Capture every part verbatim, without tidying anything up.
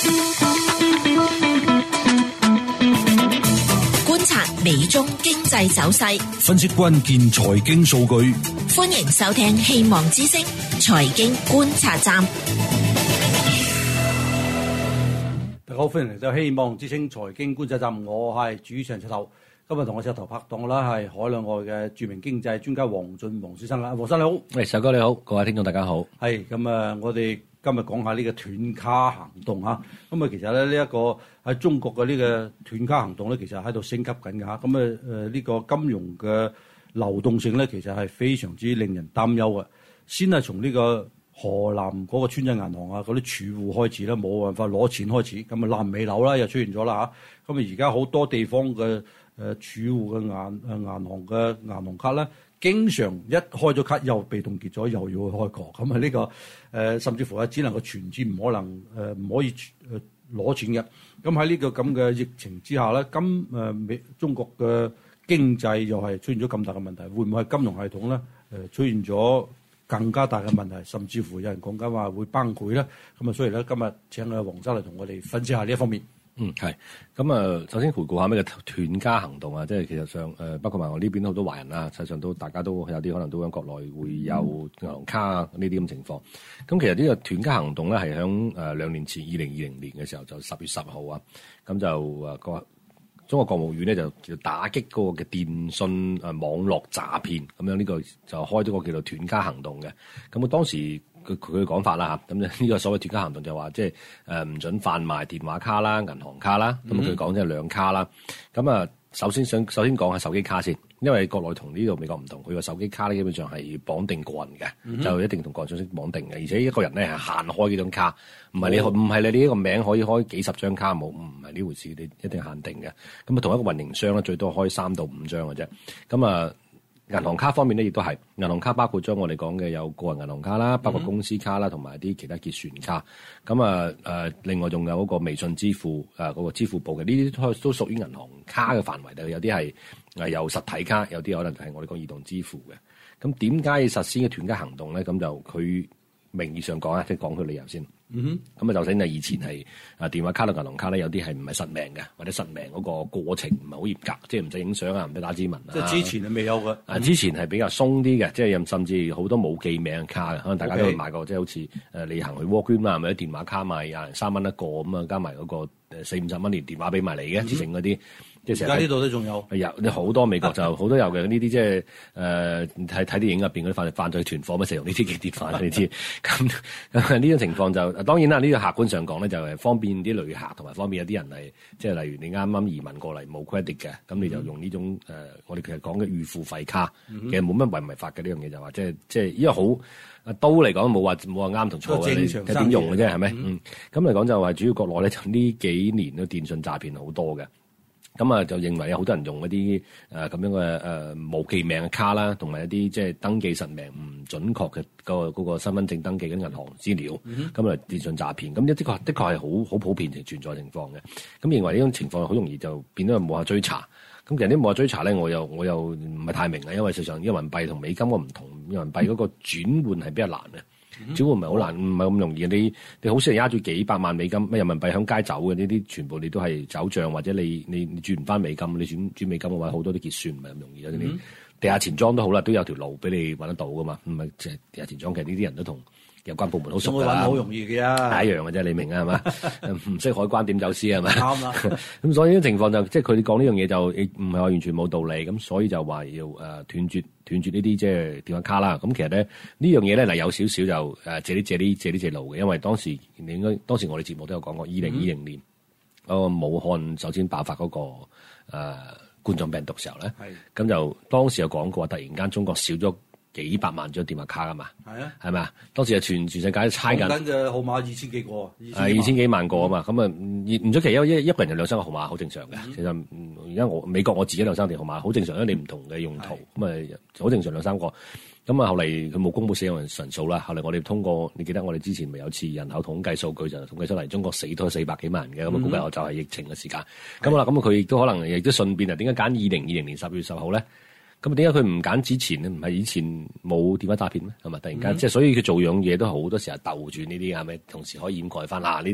觀察美中經濟走勢， 分析關鍵財經數據。 歡迎收聽希望之聲財經觀察站。 大家好，歡迎嚟到希望之聲財經觀察站，我係主持人石頭。今日同我石頭拍檔啦，係海內外嘅著名經濟專家黃俊黃先生啦。黃生你好。 喂，石哥你好，各位聽眾大家好。 係咁啊，我哋今日講下呢個斷卡行動嚇。咁啊，其實咧呢一個喺中國嘅呢個斷卡行動咧，其實喺度升級緊嘅嚇。咁啊誒呢個金融嘅流動性咧，其實係非常之令人擔憂嘅。先係從呢個河南嗰個村鎮銀行啊，嗰啲儲戶開始啦，冇辦法攞錢開始。咁啊爛尾樓啦又出現咗啦嚇。咁啊而家好多地方嘅誒儲戶嘅銀誒銀行嘅銀行卡咧，經常一開咗卡又被凍結咗，又要去開過。咁啊呢個誒、呃、甚至乎係只能夠存錢，唔可能誒唔、呃、可以誒攞、呃、錢嘅。咁喺呢個咁嘅疫情之下咧，今誒美、呃、中國嘅經濟又係出現咗咁大嘅問題，會唔會係金融系統咧誒、呃、出現咗更加大嘅問題，甚至乎有人講緊話會崩潰咧？咁啊，所以咧今日請阿黃生嚟同我哋分析下呢一方面。 嗯，係。咁啊，首先回顧下咩叫斷卡行動啊，即係其實上誒、呃，包括埋我呢邊好多華人啦，實際上都大家都有啲可能都喺國內會有銀行卡啊呢啲咁情況。咁其實呢個斷卡行動咧係響誒兩年前二零二零年嘅時候，就十月十號啊，咁就誒個、呃、中國國務院咧就叫打擊嗰個嘅電信誒網絡詐騙，咁樣呢個就開咗個叫做斷卡行動嘅。咁我當時佢佢嘅講法啦嚇，咁呢個所謂斷卡行動就話即係誒唔準販賣電話卡啦、銀行卡啦，咁佢講即係兩卡啦。咁啊，首先想首先講下手機卡先，因為國內同呢度美國唔同，佢個手機卡咧基本上係綁定個人嘅，嗯、就一定同個人信息綁定嘅，而且一個人咧係限開幾張卡，唔係你唔係、哦、你呢一個名可以開幾十張卡，冇唔係呢回事，你一定限定嘅。咁啊，同一個運營商咧最多開三到五張嘅啫。咁啊。銀行卡方面咧，亦都係銀行卡，包括咗我哋講嘅有個人銀行卡啦，包括公司卡啦，同埋啲其他結算卡。咁啊誒，另外仲有嗰個微信支付誒嗰、呃那個支付寶嘅，呢啲都都屬於銀行卡嘅範圍嘅。有啲係誒有實體卡，有啲可能係我哋講移動支付嘅。咁點解要實施嘅斷卡行動咧？咁就佢名義上講啊，即係講佢理由先。嗯哼，咁啊，就算係以前係啊電話卡同銀行卡咧，有啲係唔係實名嘅，或者實名嗰個過程唔係好嚴格，即係唔使影相啊，唔使打指紋啊。即係之前係未有嘅。啊， 之前係比較鬆啲嘅，即係甚至好多冇記名嘅卡嘅，可能大家都會買過，okay. 即係好似誒你行去窩捐啦，咪啲電話卡賣廿三蚊一個咁啊，加埋嗰個誒四五十蚊連電話俾埋你嘅，之前嗰啲。即係而家呢度都仲有，有你好多美國就好多有嘅呢啲，即係誒睇睇電影入邊嗰啲犯犯罪團伙咪成日用呢啲嘅電話，你知咁呢種情況就當然啦。呢個客觀上講咧，就係方便啲旅客，同埋方便有啲人係即係例如你啱啱移民過嚟冇 credit 嘅，咁你就用呢種誒、呃、我哋其實講嘅預付費卡，嗯、其實冇乜違唔違法嘅呢樣嘢就話即係即係因為好刀嚟講冇話冇話啱同錯嘅，你係點用嘅啫係咪？嗯，咁嚟講就係主要國內咧就呢幾年都電信詐騙好多嘅。咁啊，就認為有好多人用一啲誒咁樣嘅誒冇記名嘅卡啦，同埋一啲即係登記實名唔準確嘅嗰個嗰個身份證登記嘅銀行資料，咁、嗯、啊電信詐騙，咁一的確的確係好好普遍嘅存在情況嘅。咁認為呢種情況好容易就變咗冇法追查。咁其實啲冇法追查咧，我又我又唔係太明啊，因為實際上人民幣同美金個唔同，人民幣嗰個轉換係比較難嘅。主要唔係好難，唔係咁容易。你你好少人押住幾百萬美金，咩人民幣響街走嘅呢啲，全部你都係走賬，或者你你你轉唔翻美金，你轉轉美金嘅話，好多啲結算唔係咁容易。你地下錢莊都好啦，都有條路俾你揾得到噶嘛。唔係即係地下錢莊，其實呢啲人都同有關部門好熟㗎啦。好容易嘅啊，係一樣嘅啫，你明啊係嘛？唔識海關點走私係咪？啱啦。咁所以呢情況就即係佢哋講呢樣嘢就唔係話完全冇道理，咁所以就話要誒斷絕。斷絕呢啲即係電話卡啦，咁其實咧呢樣嘢咧嗱有少少就誒借啲借啲借啲借路嘅，因為當時你應該當時我哋節目都有講過，二零二零年嗰個武漢首先爆發嗰、那個誒、呃、冠狀病毒時候咧，咁就當時有講過，突然間中國少咗幾百萬張電話卡㗎嘛，係啊，係咪啊？當時係全全世界都猜緊，講緊嘅號碼二千幾個，係二千幾萬個啊嘛，咁啊唔出奇，因為一一個人有兩三個號碼好正常嘅、嗯。其實而家我美國我自己兩三條號碼好正常，因為你唔同嘅用途，咁啊好正常兩三個。咁啊後嚟佢冇公佈死亡人數啦，後嚟我哋通過，你記得我哋之前咪有次人口統計數據就統計出嚟，中國死咗四百幾萬人嘅，咁啊估計我就係疫情嘅時間。咁好啦，咁佢亦都可能亦都順便啊，點解揀二零二零年十月十號咧？咁點解佢唔揀之前咧？唔係以前冇電話詐騙咩？係咪突然間、嗯、即係所以佢做樣嘢都好多時候鬥住呢啲係咪？同時可以掩蓋翻嗱呢啲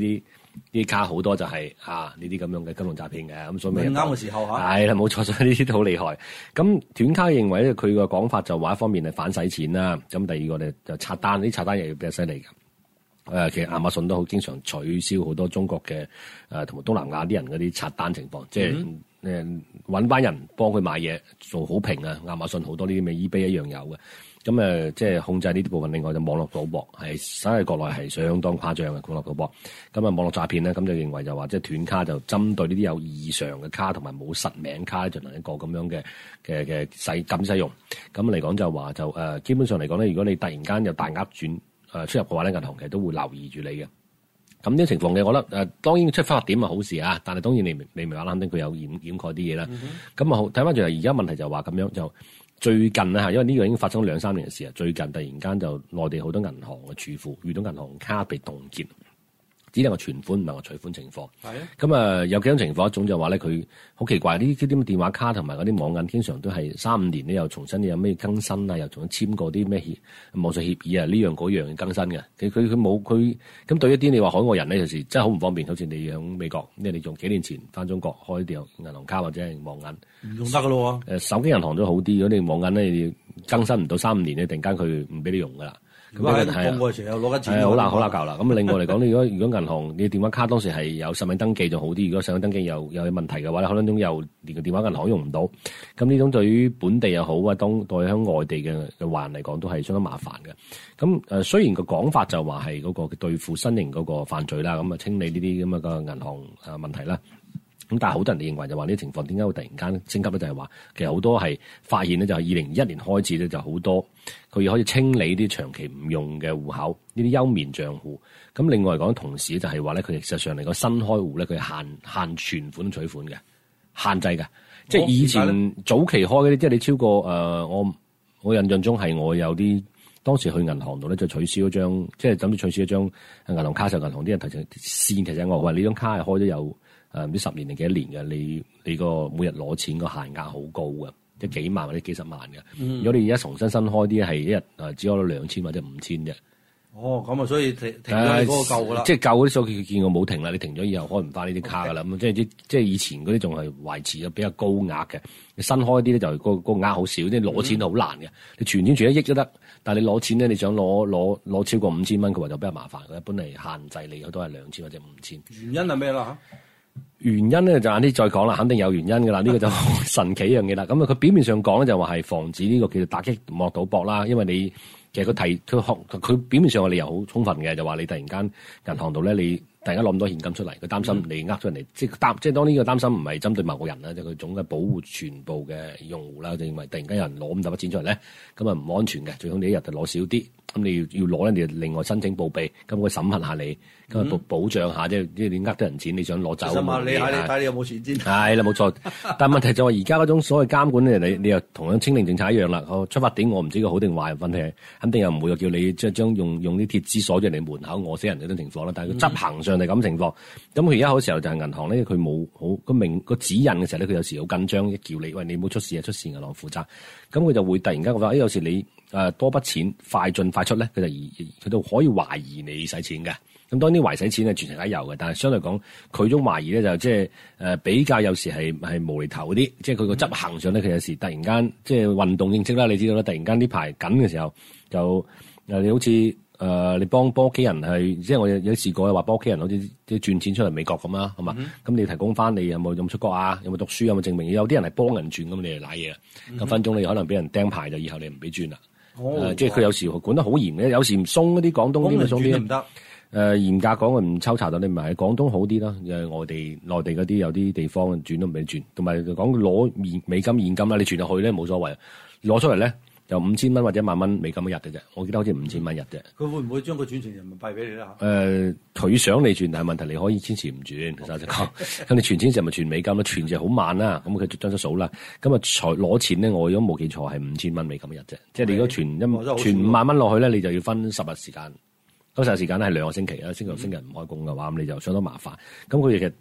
啲卡好多就係啊呢啲咁樣嘅金融詐騙嘅，咁所以咪啱嘅時候嚇。 係啦，冇錯，所以呢啲都好厲害。咁斷卡認為咧，佢個講法就話一方面係反洗錢啦，咁第二個咧就刷單，啲刷單又要比較犀利嘅。誒，其實亞馬遜都好經常取消好多中國嘅誒同埋東南亞啲人嗰啲刷單情況，即係誒揾班人幫佢買嘢做好評啊！亞馬遜好多呢啲咩 eBay 一樣有嘅，咁誒即係控制呢啲部分。另外就網絡賭博係，實喺國內係相當誇張嘅網絡賭博。咁啊網絡詐騙咧，咁就認為就話即係斷卡就針對呢啲有異常嘅卡同埋冇實名卡進行一個咁樣嘅嘅嘅使禁使用。咁嚟講就話就誒、呃、基本上嚟講咧，如果你突然間有大額轉誒出入嘅話咧，銀行其實都會留意住你嘅。咁呢個情況嘅，我覺得誒、呃、當然出發點係好事啊，但係當然你你明話啦，肯定佢有掩掩蓋啲嘢啦。咁啊好睇翻住而家問題就話咁樣就最近啊，因為呢個已經發生兩三年嘅事啊，最近突然間就內地好多銀行嘅儲戶遇到銀行卡被凍結。只能夠存款唔係話取款情況，係啊。咁啊有幾種情況，一種就話咧佢好奇怪，呢啲啲電話卡同埋嗰啲網銀經常都係三五年咧又重新有咩更新啊，又重新簽過啲咩協網上協議啊，呢樣嗰樣更新嘅。佢佢佢冇佢咁對一啲你話海外人咧，有時真係好唔方便。好似你喺美國，因為你用幾年前翻中國開啲銀行卡或者係網銀， 唔用得噶咯喎。 誒手機銀行都好啲，如果你網銀咧你更新唔到三五年咧，突然間佢唔俾你用噶啦。 咁啊，放過時又攞緊錢， 係好難好難搞啦。咁另外嚟講，你如果如果銀行你電話卡當時係有實名登記就好啲，如果實名登記又有問題嘅話咧，可能種又連個電話銀行用唔到。咁呢種對於本地又好啊，當對喺外地嘅嘅患嚟講都係相當麻煩嘅。咁誒雖然個講法就話係嗰個對付新型嗰個犯罪啦，咁啊清理呢啲咁嘅個銀行啊問題啦。咁但係好多人哋認為就話呢啲情況點解會突然間升級咧？就係話其實好多係發現咧，就係二零二一年開始咧，就好多佢可以清理啲長期唔用嘅戶口，呢啲休眠賬戶。咁另外嚟講，同時就係話咧，佢實際上嚟講新開戶咧，佢限限存款取款嘅限制嘅，即係以前早期開嗰啲，即係你超過誒、呃、我我印象中係我有啲當時去銀行度咧就取消一張，即係諗住取消一張銀行卡，就銀行啲人提醒先其實我話呢張卡係開咗有。誒唔知十年定幾多年嘅，你你個每日攞錢個限額好高嘅，即係幾萬或者幾十萬嘅。嗯、如果你而家重新新開啲係一日誒只攞兩千或者五千啫。 哦，咁啊，所以停停咗你嗰個舊噶啦。 即係舊嗰啲數據見我冇停啦，你停咗以後開唔翻呢啲卡噶啦。咁 Okay. 即係啲即係以前嗰啲仲係維持咗比較高額嘅。你新開啲咧就係個個額好少，即係攞錢好難嘅。嗯、你存錢存一億都得，但係你攞錢咧，你想攞攞攞超過五千蚊，佢話就比較麻煩。佢一般係限制你都係兩千或者五千。 原因係咩啦？ 原因咧就晏啲再講啦，肯定有原因㗎啦。呢個就好神奇一樣嘢啦。咁啊，佢表面上講咧就話係防止呢個叫做打擊網絡賭博啦。因為你其實佢提佢學佢表面上嘅理由好充分嘅，就話你突然間銀行度咧，你突然間攞咁多現金出嚟，佢擔心你呃咗人哋，即係擔即係當呢個擔心唔係針對某個人啦，就佢總嘅保護全部嘅用戶啦，就認為突然間有人攞咁大筆錢出嚟咧，咁啊唔安全嘅，最好你一日就攞少啲。咁你要要攞咧，你就另外申請報備，咁佢審核下你，咁啊保保障下，即係即係你呃得人錢，你想攞走。審核你下，你睇你有冇錢先。係啦，冇錯。但係問題就係而家嗰種所謂監管咧，你你又同樣清零政策一樣啦。出發點我唔知佢好定壞，問題肯定又唔會叫你即係將用用啲鐵絲鎖住你門口餓死人嗰種情況啦。但係佢執行上係咁情況。咁佢而家好時候就係銀行咧，佢冇好個明個指引嘅時候咧，佢有時好緊張，一叫你喂你冇出事啊，出事銀行負責。咁佢就會突然間覺得，誒有時你誒多筆錢快進快出咧，佢就佢都可以懷疑你使錢嘅。咁當然懷疑使錢係全程都有嘅，但係相對講，佢種懷疑咧就即係誒比較有時係係無厘頭啲，即係佢個執行上咧，佢有時突然間即係運動應徵啦，你知道啦，突然間呢排緊嘅時候就誒你好似誒、呃、你幫幫屋企人係，即係我有有試過話幫屋企人好似啲轉錢出嚟美國咁啦，係嘛？咁、嗯、你提供翻你有冇有冇出國啊？有冇讀書？有冇證明？有啲人係幫人轉咁，你嚟瀨嘢啦，咁、嗯、分鐘你可能俾人釘牌就以後你唔俾轉啦。哦呃、即係佢有時管得好嚴嘅，有時唔鬆嗰啲廣東啲咪鬆啲唔得。誒嚴格講，佢唔抽查到你，唔係廣東好啲啦。誒外地內地嗰啲有啲地方轉都唔俾轉，同埋講攞美美金現金啦，你轉入去咧冇所謂，攞出嚟咧就五千蚊或者一萬蚊美金一日嘅啫。我記得好似五千蚊一日啫。佢會唔會將佢轉成人民幣俾你咧？誒，佢想你轉，但係問題你可以千祈唔轉。其實就講，咁你存錢時咪存美金咯，存就好慢啦。咁佢將咗數啦。咁啊，財攞錢咧，我如果冇記錯係五千蚊美金一日啫。即係你如果存一存五萬蚊落去咧，你就要分十日時間。嗰時時間咧係兩個星期啦，星期六星期日唔開工嘅話，咁你就相當麻煩。咁佢其實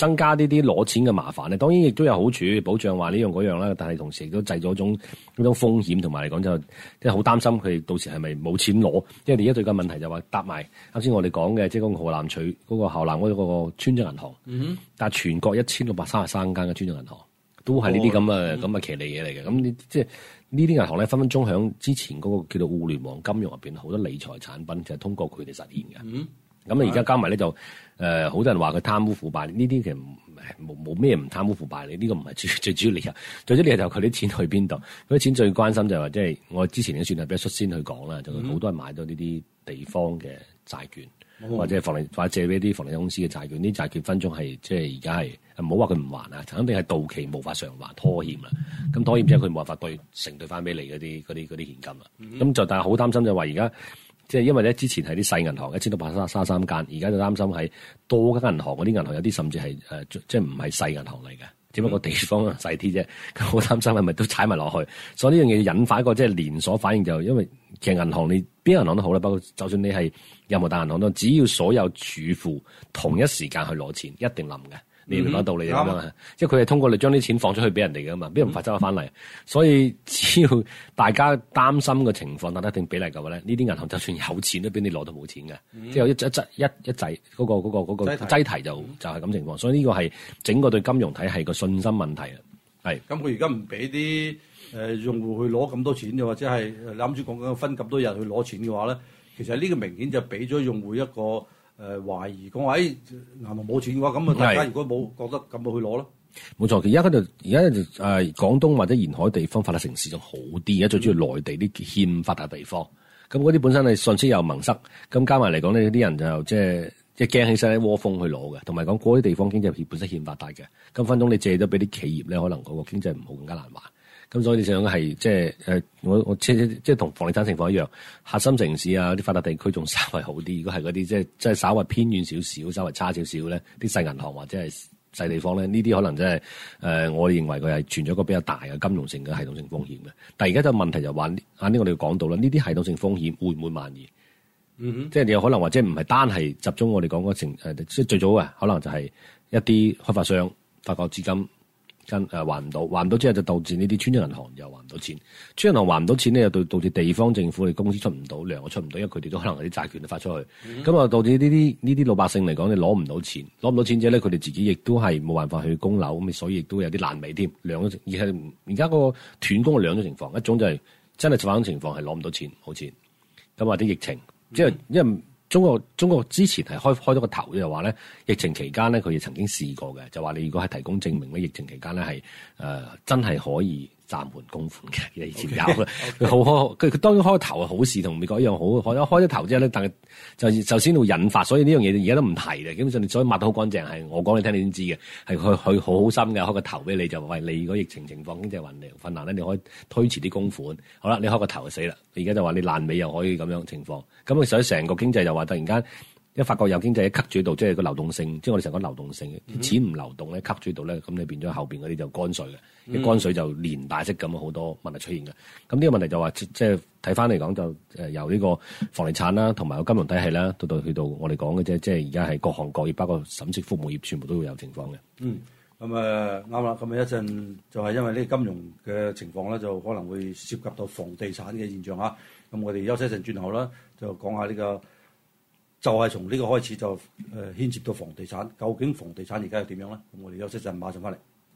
增加呢啲攞錢嘅麻煩咧，當然亦都有好處，保障話呢樣嗰樣啦。但係同時亦都製咗種嗰種風險，同埋嚟講就即係好擔心佢哋到時係咪冇錢攞？因為而家最近問題就話搭埋啱先我哋講嘅，即係嗰個河南取嗰個河南嗰個村鎮銀行。嗯哼。但係全國一千六百三十三間嘅村鎮銀行都係呢啲咁嘅咁嘅騎呢嘢嚟嘅。咁你即係呢啲銀行咧，分分鐘響之前嗰個叫做互聯網金融入邊好多理財產品就係通過佢哋實現嘅。嗯。咁啊，而家加埋咧就誒，好、呃、多人話佢貪污腐敗，呢啲其實冇冇咩唔貪污腐敗，你、這、呢個唔係最最主要理由，最主要理由就係佢啲錢去邊度？佢啲錢最關心就係話，即係我之前已經算係比較率先去講啦，就好、是、多人買咗呢啲地方嘅債券，嗯、或者係房地或者借俾啲房地產公司嘅債券，呢啲債券分鐘係即係而家係唔好話佢唔還啊，肯定係到期無法償還拖欠啦。咁拖欠之後佢冇辦法對承兌翻俾你嗰啲嗰啲嗰啲現金啦。咁、嗯、就但係好擔心就話而家。即係因為咧，之前係啲細銀行一千六百三十三間，而家就擔心係多間銀行嗰啲銀行有啲甚至係誒、呃，即係唔係細銀行嚟嘅，只不過地方細啲啫。佢好擔心係咪都踩埋落去，所以呢樣嘢引發一個即係連鎖反應，就因為其實銀行你邊銀行都好啦，包括就算你係任何大銀行都，只要所有儲戶同一時間去攞錢，一定冧嘅。你明白道理咁樣啊？即係佢係通過你將啲錢放出去俾人哋㗎嘛，邊人發執翻嚟？所以只要大家擔心嘅情況達到一定比例嘅話咧，呢啲銀行就算有錢都俾你攞到冇錢嘅，嗯、即係有一一一一制嗰個嗰、嗰個嗰、嗰個擠提就就係咁情況。所以呢個係整個對金融體系個信心問題啊。係。咁佢而家唔俾啲誒用戶去攞咁多錢，又或者係你啱先講緊分咁多日去攞錢嘅話咧，其實呢個明顯就俾咗用戶一個。誒、呃、懷疑講話誒銀行冇錢嘅話，咁啊大家如果冇覺得咁咪去攞咯。冇錯，而家嗰度而家就誒廣東或者沿海地方發達城市仲好啲，而家最主要內地啲欠發達地方，咁嗰啲本身係信息又蒙塞，咁加埋嚟講呢啲人就即係即係驚起身一窩蜂去攞嘅，同埋講嗰啲地方經濟本身欠發達嘅，咁分鐘你借咗俾啲企業咧，可能嗰個經濟唔好更加難還。咁所以你想係即係誒，我我即係即係同房地產情況一樣，核心城市啊啲發達地區仲稍為好啲。如果係嗰啲即係即係稍為偏遠少少、稍為差少少咧，啲細銀行或者係細地方咧，呢啲可能真係誒，我哋認為佢係存咗個比較大嘅金融性嘅系統性風險嘅。但係而家就問題就話，啱啱我哋講到啦，呢啲系統性風險會唔會蔓延？嗯哼，即係你有可能或者唔係單係集中我哋講嗰成誒，即係最早嘅可能就係一啲開發商發覺資金。跟誒還唔到，還唔到之後就導致呢啲村鎮銀行又還唔到錢，村鎮銀行還唔到錢咧，又導導致地方政府嘅公司出唔到糧，又出唔到，因為佢哋都可能有啲債權都發出去，咁啊、嗯、導致呢啲呢啲老百姓嚟講，你攞唔到錢，攞唔到錢之後咧，佢哋自己亦都係冇辦法去供樓，咁所以亦都有啲爛尾添。兩種而係而家嗰個斷供嘅兩種情況，一種就係真係發生情況係攞唔到錢冇錢，咁或者疫情，即係、嗯、因為。中國中國之前係開開咗個頭，就話咧疫情期間咧，佢亦曾經試過嘅，就話你如果係提供證明咧，疫情期間咧係誒真係可以暫緩供款嘅。以前有嘅，佢好開，佢佢當然開頭係好事，同美國一樣好。開咗開咗頭之後咧，但係就就先會引發，所以呢樣嘢而家都唔提嘅。基本上你所以抹得好乾淨，係我講你聽，你先知嘅，係佢佢好好心嘅，開個頭俾你就話喂，你如果疫情情況經濟運量困難咧，你可以推遲啲供款。好啦，你開個頭就死啦，而家就話你爛尾又可以咁樣情況，咁所以成個經濟就話突然間。一發覺有經濟一吸住度，即係個流動性，即係我哋成個流動性，嗯、錢唔流動咧，吸住度咧，咁你變咗後邊嗰啲就乾水嘅，啲、嗯、乾水就連帶式咁好多問題出現嘅。咁呢個問題就話，即係睇翻嚟講就誒由呢個房地產啦，同埋個金融體系啦，到到去到我哋講嘅啫，即係而家係各行各業，包括審計服務業，全部都會有情況嘅。嗯，咁誒啱啦，咁啊一陣就係因為呢個金融嘅情況咧，就可能會涉及到房地產嘅現象啊。咁我哋休息一陣轉頭啦，就講下呢、呢個。就係從呢個開始就誒牽涉到房地產，究竟房地產而家係點樣咧？咁我哋休息陣，馬上翻嚟。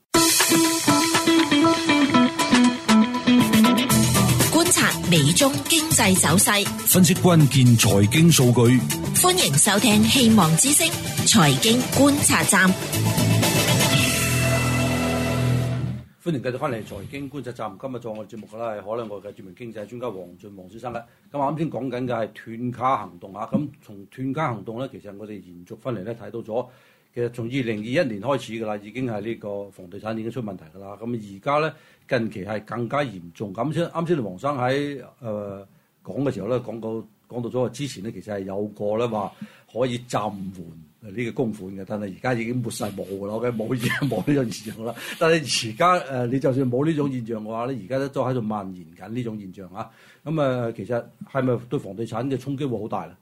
觀察美中經濟走勢， 分析關鍵財經數據。 歡迎收聽《希望之聲》財經觀察站。 歡迎繼續翻嚟財經觀察站。今日做我哋節目嘅啦係海內外嘅著名經濟專家黃俊黃先生嘅。咁啱先講緊嘅係斷卡行動啊。咁從斷卡行動咧，其實我哋延續翻嚟咧睇到咗，其實從二零二一年開始㗎啦，已經係呢個房地產已經出問題㗎啦。咁而家咧近期係更加嚴重。咁先啱先，黃生喺誒講嘅時候咧講到講到咗話，之前咧其實係有個咧話可以暫緩呢個供款嘅，但係而家已經沒晒冇㗎啦，嘅冇冇呢種現象啦。但係而家誒，你就算冇呢種現象嘅話咧，而家都喺度蔓延緊呢種現象啊。咁、嗯、啊，其實係咪對房地產嘅衝擊會好大咧？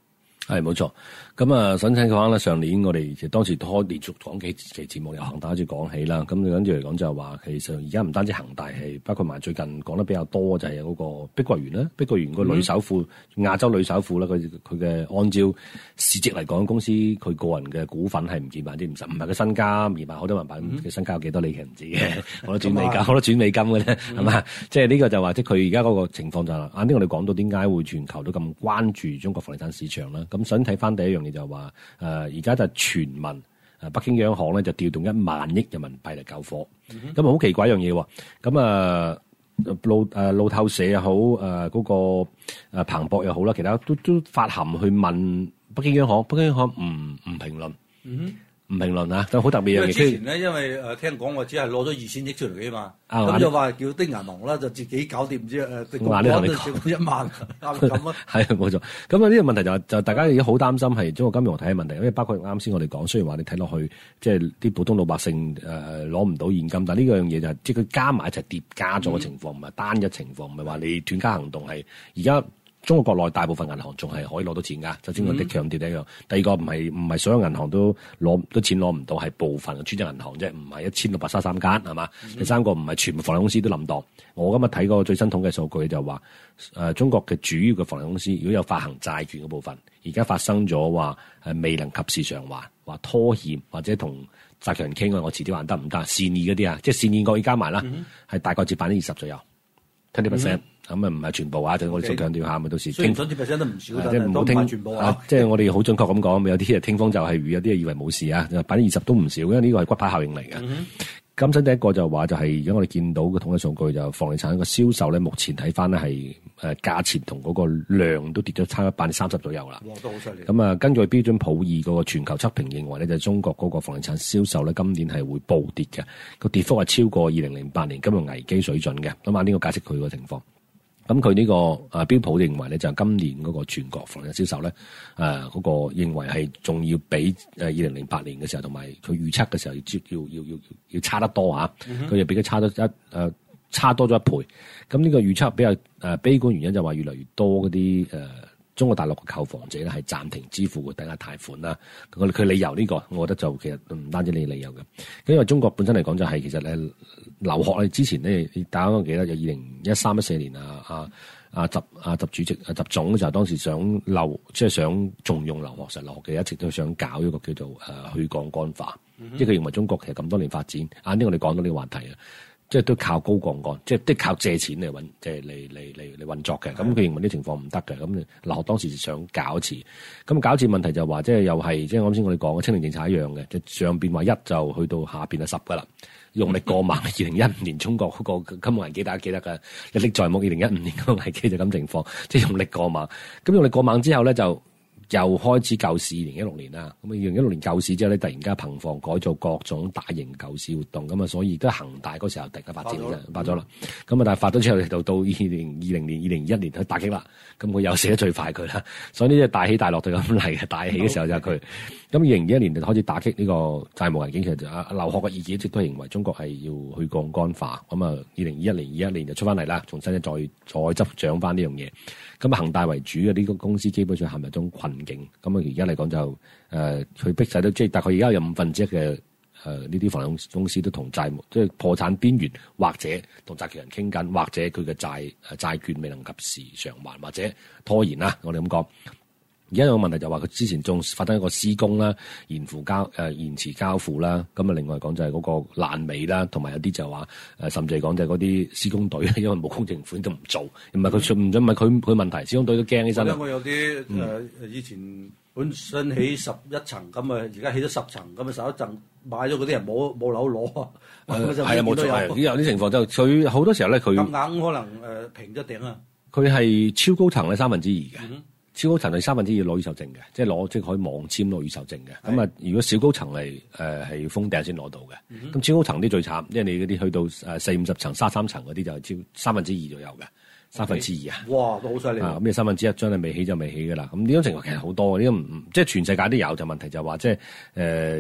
係冇錯，咁啊，想聽嘅話咧，上年我哋其實當時開連續講幾期節目，由恒大開始講起啦。咁跟住嚟講就係話，其實而家唔單止恒大係，包括埋最近講得比較多就係嗰個碧桂園啦。碧桂園個女首富，嗯、亞洲女首富啦，佢佢嘅按照市值嚟講，公司佢個人嘅股份係唔見百分之五十，唔係佢身家二萬好多萬百嘅身家有幾多你其實唔知嘅，好多轉美金，好多轉美金嘅咧，係嘛、嗯？即係呢個就話，即係佢而家嗰個情況就係、是，啱啲我哋講到點解會全球都咁關注中國房地產市場啦。咁想睇翻第一樣嘢就係話，誒而家就傳聞，誒北京央行咧就調動一萬億人民幣嚟救火，咁啊好奇怪一樣嘢喎，咁啊路誒路透社又好，誒、呃、嗰、那個誒彭博又好啦，其他都都發函去問北京央行，北京央行唔唔評論。嗯唔評論啊，就好特別嘅。 之前咧，因為誒聽講我只係攞咗二千億出嚟嘅嘛，咁、啊、就話叫啲銀行啦，就自己搞掂，唔知誒個個都少一萬咁啊。係冇錯。咁啊呢個問題就就大家而家好擔心係中國金融體系問題，因為包括啱先我哋講，雖然話你睇落去即係啲普通老百姓誒攞唔到現金，但係呢樣嘢就係、是、即係佢加埋一齊疊加咗嘅情況，唔係、嗯、單一情況，唔係話你斷卡行動係而家。中國國內大部分銀行仲係可以攞到錢㗎，首先我哋強調第一樣。嗯、第二個唔係唔係所有銀行都攞都錢攞唔到，係部分嘅專職銀行啫，唔係一千六百三十三間係嘛？嗯、第三個唔係全部房地公司都冧檔。我今日睇過最新統計數據就話，誒、呃、中國嘅主要嘅房地公司如果有發行債券嘅部分，而家發生咗話誒未能及時償還，話拖欠或者同債權人傾啊，我遲啲還得唔得？善意嗰啲啊，即係善意惡意加埋啦，係、嗯、大概接百分之二十左右 twenty percent。咁啊唔係全部啊，就我哋再強調下，咪到時聽。所以 percent 都唔少，即係唔好聽全部啊！即係我哋好準確咁講，有啲嘢聽風就係雨，有啲嘢以為冇事啊。百分之二十都唔少，因為呢個係骨牌效應嚟嘅。咁首、嗯、第一個就話就係而家我哋見到嘅統計數據就房地產個銷售咧，目前睇翻咧係誒價錢同嗰個量都跌咗差唔多百分之三十左右啦。哇，都好犀利！咁啊，根據標準普爾嗰個全球測評認為咧，就係、中國嗰個房地產銷售咧，今年係會暴跌嘅，個跌幅係超過二零零八年金融危機水準嘅。咁啊，呢個解釋佢個情況。咁佢呢個誒標普認為咧，就係今年嗰個全國房地產銷售咧，誒、呃、嗰、那個認為係仲要比誒二零零八年嘅時候，同埋佢預測嘅時候要要要要要差得多啊！佢又比佢差多一誒、呃、差多咗一倍。咁呢個預測比較誒、呃、悲觀原因就話越嚟越多嗰啲誒中國大陸嘅購房者咧係暫停支付嘅抵押貸款啦。佢佢理由呢、這個，我覺得就其實唔單止呢個理由嘅，因為中國本身嚟講就係、是、其實咧。留學咧，之前咧，大家都記得，有二零一三一四年啊啊啊習啊習主席啊習總嘅時候，當時想留，即係想重用留學實留學嘅，一直都想搞一個叫做誒、呃、去槓桿化，即係佢認為中國其實咁多年發展，啱啲我哋講到呢個話題啊，即係都靠高槓桿，即係都靠借錢嚟運，即係嚟嚟嚟嚟運作嘅。咁佢認為呢情況唔得嘅，咁留學當時想搞一次，咁搞一次問題就話，即係又係即係啱先我哋講嘅清零政策一樣嘅，即係上邊話一就去到下邊係十噶啦。用力過猛，二零一五年中國嗰個金融危機大家記得㗎，歷歷在目。二零一五年嗰個危機就咁情況，即係用力過猛。咁用力過猛之後咧，就又開始救市。二零一六年啦，咁啊二零一六年救市之後咧，突然間棚房改造各種大型救市活動，咁啊所以都係恒大嗰時候突然間發展嘅，發咗啦。咁啊但係發咗之後，就到二零二零年、二零二一年去打擊啦。咁佢又死得最快佢啦，所以呢啲大起大落就咁嚟嘅。大起嘅時候就係佢。咁二零二一年就開始打擊呢個債務危機，其實就啊劉鶴嘅意見一直都係認為中國係要去槓桿化。咁啊，二零二一年、二一年就出翻嚟啦，重新再再執掌翻呢樣嘢。咁啊，恒大為主嘅呢個公司基本上陷入一種困境。咁啊，而家嚟講就誒，佢、呃、逼使到即係大概而家有五分之一嘅誒呢啲房地公司都同債務即係破產邊緣，或者同債權人傾緊，或者佢嘅債誒債券未能及時償還，或者拖延啦。我哋咁講。而家有個問題就話佢之前仲發生一個施工啦，延付交誒、呃、延遲交付啦，咁啊另外講就係嗰個爛尾啦，同埋有啲就話誒、呃、甚至係講就係嗰啲施工隊因為冇工程款都唔做，唔係佢出唔準，唔係佢佢問題，施工隊都驚起身啦。我有啲誒、呃嗯、以前本身起十一層咁啊，而家起咗十層咁啊，十一層買咗嗰啲人冇冇樓攞啊，係啊冇錯，係有啲情況就佢好多時候咧佢硬可能誒、呃、平咗頂啊，佢係超高層咧三分之二嘅。嗯超高層係三分之二攞預售證嘅，即係攞即係可以網簽攞預售證嘅。咁啊的，如果小高層嚟誒係封頂先攞到嘅。咁、嗯、哼超高層啲最慘，因為你嗰啲去到誒四五十層、三三層嗰啲就超三分之二左右嘅，三分之二啊！哇，都好犀利啊！咁你三分之一將你未起就未起㗎啦。咁呢種情況其實好多，呢個唔即係全世界都有，就問題就係話即係誒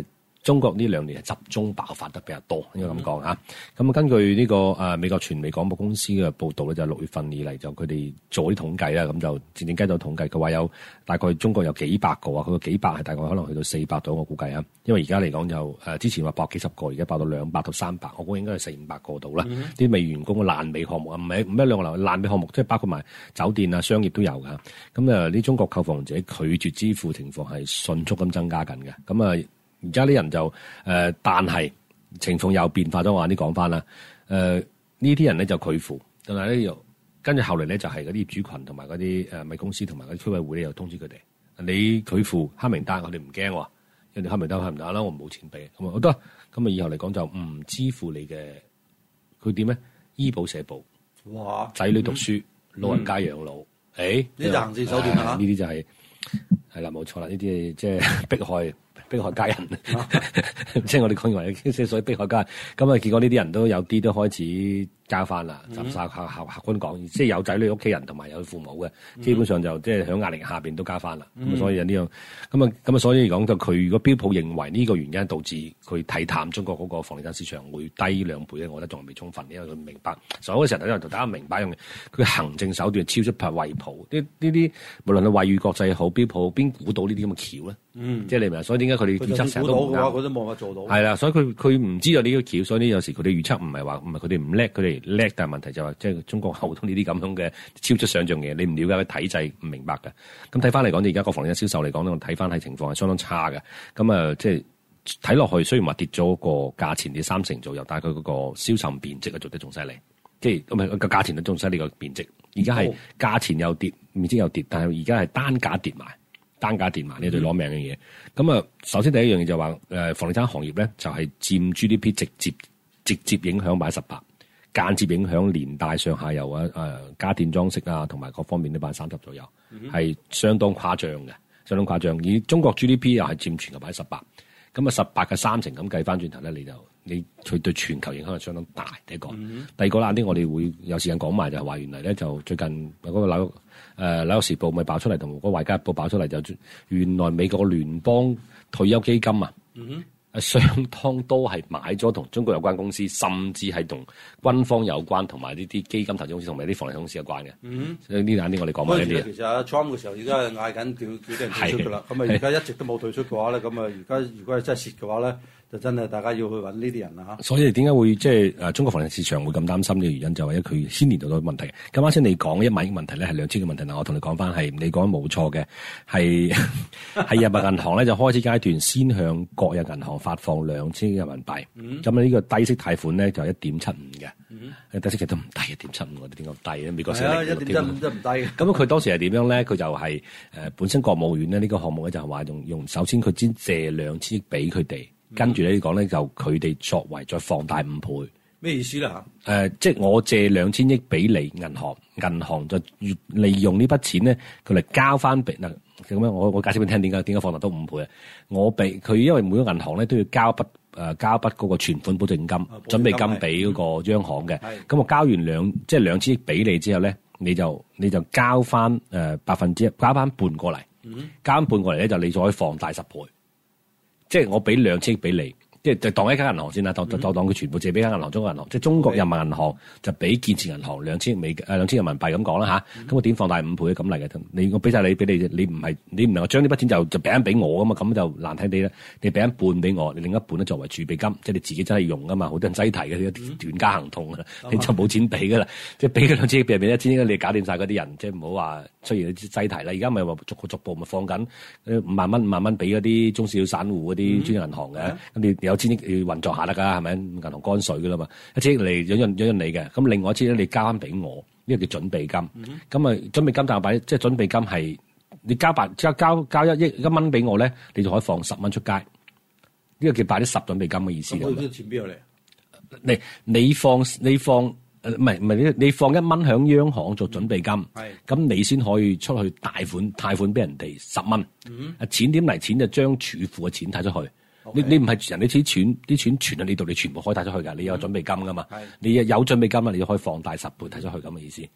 中國呢兩年係集中爆發得比較多，應該咁講嚇。咁根據呢、這個誒、呃、美國傳媒廣播公司嘅報導咧，就六、是、月份以嚟就佢哋做啲統計啦，咁就靜靜雞就統計，佢話有大概中國有幾百個啊，佢個幾百係大概可能去到四百度，我估計啊。因為而家嚟講就誒、呃、之前話百幾十個，而家爆到兩百到三百，我估應該係四五百個度啦。啲、嗯、未完工嘅爛尾項目啊，唔係唔係兩個樓爛尾項目，即係包括埋酒店啊、商業都有㗎。咁啊，啲中國購房者拒絕支付情況係迅速咁增加緊嘅。咁啊，而家啲人就誒、呃，但係情況有變化咗，我啲講翻啦。誒、呃，呢啲人咧就拒付，但係咧又跟住後嚟咧就係嗰啲業主群同埋嗰啲誒咪公司同埋嗰啲區委會咧又通知佢哋，你拒付黑名單，我哋唔驚喎。人哋黑名單黑名單啦，我冇錢俾，咁啊好多，咁啊以後嚟講就唔支付你嘅，佢點咧？醫保社保， 哇！ 仔女讀書，嗯、老人家養老，誒、嗯，呢啲行政手段啊！ 呢啲就係係啦，冇錯啦，呢啲即係迫害迫害家人，即係我哋講為即係所謂迫害家人。咁啊，結果呢啲人都有啲都開始交翻啦，就晒客客客觀講，即係有仔女屋企人同埋有父母嘅，基本上就即係喺壓力下邊都交翻啦。咁、嗯、所以有呢樣，咁啊咁啊，所以嚟講就佢如果標普認為呢個原因導致佢睇淡中國嗰個房地產市場會低兩倍咧，我覺得仲係未充分，因為佢明白所有嘅時候，因為大家明白用佢行政手段超出拍惠普呢呢啲，無論係惠譽國際好標普，邊估到呢啲咁嘅橋咧？嗯，即係你明，所以點解佢哋預測成日都唔啱？ 佢都冇法做到。係啦，所以佢佢唔知道呢個橋，所以呢有時佢哋預測唔係話唔係佢哋唔叻，佢哋叻，但係問題就係、是、即係中國好多呢啲咁樣嘅超出想像嘅，你唔了解佢體制，唔明白嘅。咁睇翻嚟講，而家個房地產銷售嚟講咧，我睇翻係情況係相當差嘅。咁啊，即係睇落去，雖然話跌咗個價錢跌三成左右，但係佢嗰個銷售面積啊做得仲犀利，即係唔係個價錢都仲犀利個面積。而家係價錢又跌，面積又跌，但係而家係單價跌埋。單價跌埋呢對攞命嘅嘢，咁、嗯、啊，首先第一樣嘢就話，誒，房地產行業咧就係佔 G D P 直接直接影響百分之十八，間接影響連帶上下游啊，誒、呃，家電裝飾啊，同埋各方面都百分之三十左右，係、嗯、相當誇張嘅，相當誇張。而中國 G D P 又係佔全球百分之十八，咁啊十八嘅三成咁計翻轉頭咧，你就你佢對全球影響係相當大。第一個，嗯、第二個啦啲我哋會有時間講埋就係話，原來咧就最近嗰個紐誒紐約時報咪爆出嚟，同嗰個《華爾街日報》爆出嚟，就原來美國聯邦退休基金啊，嗯、相當多係買咗同中國有關公司，甚至係同軍方有關，同埋呢啲基金投資公司同埋啲房地產公司有關嘅。嗯，所以呢兩啲我哋講埋呢啲。其實阿 Trump 嘅時候，而家係嗌緊叫叫啲人退出㗎啦。咁啊，而家一直都冇退出嘅話咧，咁啊，而家如果係真係蝕嘅話咧，就真係大家要去揾呢啲人啦嚇。所以點解會即係誒中國房地產市場會咁擔心嘅原因，就係因為佢牽連到咗問題。咁啱先你講一萬億問題咧，係兩千嘅問題。嗱，我同你講翻係你講冇錯嘅，係係人民銀行咧就開始階段先向國有銀行發放兩千億人民幣。咁呢、嗯、個低息貸款咧就係一點七五嘅，嗯、低息其實都唔低，一點七五我哋點解低咧？美國息率一點七五都唔低。咁佢當時係點樣咧？佢就係、是、誒、呃、本身國務院咧呢、這個項目咧就係話用用首先佢先借兩千億俾佢哋。跟住咧講咧，就佢哋作為再放大五倍，咩意思啦？誒、呃，即係我借兩千億俾你銀行，銀行就越利用呢筆錢咧，佢嚟交翻俾嗱咁樣。我我解釋俾你聽點解點解放大到五倍啊？我俾佢，因為每個銀行咧都要交筆誒、呃、交筆嗰個存款保證金、啊、保證金準備金俾嗰個央行嘅。咁、嗯、我交完兩即係兩千億俾你之後咧，你就你就交翻誒百分之一，交翻半過嚟，嗯、交翻半過嚟咧就你就可以放大十倍。即係我俾兩千億俾你，即係就當一間銀行先啦，當當當佢全部借俾間銀行，中國銀行，即係中國人民銀行就俾建設銀行兩千億美誒兩千人民幣咁講啦吓，咁我點放大五倍咁嚟嘅？你我俾晒你俾你，你唔係你唔能夠將呢筆錢就就俾俾我噶嘛？咁就難聽啲啦，你俾一半俾我，你另一半咧作為儲備金，即係你自己真係用噶嘛？好多人擠提嘅啲斷家行動啊，嗯、你就冇錢俾噶啦，即係俾嗰兩千億俾人俾一千億，你搞掂晒嗰啲人，即係唔好話出現啲擠提啦。而家咪話逐個逐步咪放緊五萬蚊五萬蚊俾嗰啲中小散戶嗰啲專業銀行嘅，咁、嗯、你有千億要運作下得㗎，係咪？銀行乾水㗎啦嘛，一千億嚟養養養你嘅，咁另外一千億你交翻俾我，呢個叫準備金。咁、嗯、啊準備金但係擺即係準備金係你交百交交交一億一蚊俾我咧，你就可以放十蚊出街。呢、這個叫擺啲十準備金嘅意思。咁啲錢邊度嚟？你你放你放唔係唔係你你放一蚊響央行做準備金，係咁、嗯、你先可以出去貸款貸款俾人哋十蚊。嗯，錢點嚟？錢就將儲戶嘅錢貸出去。Okay. 你你唔係人哋啲錢啲錢存喺呢度，你全部可以貸出去㗎。你有準備金㗎嘛？嗯、你有準備金啊，你就可以放大十倍貸出去咁嘅意思。